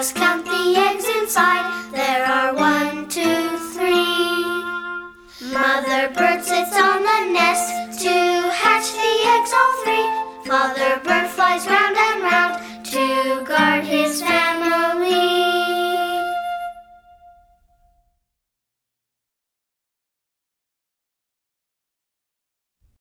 must count the eggs inside. There are 1, 2, 3. Mother bird sits on the nest to hatch the eggs all three. Father bird flies round and round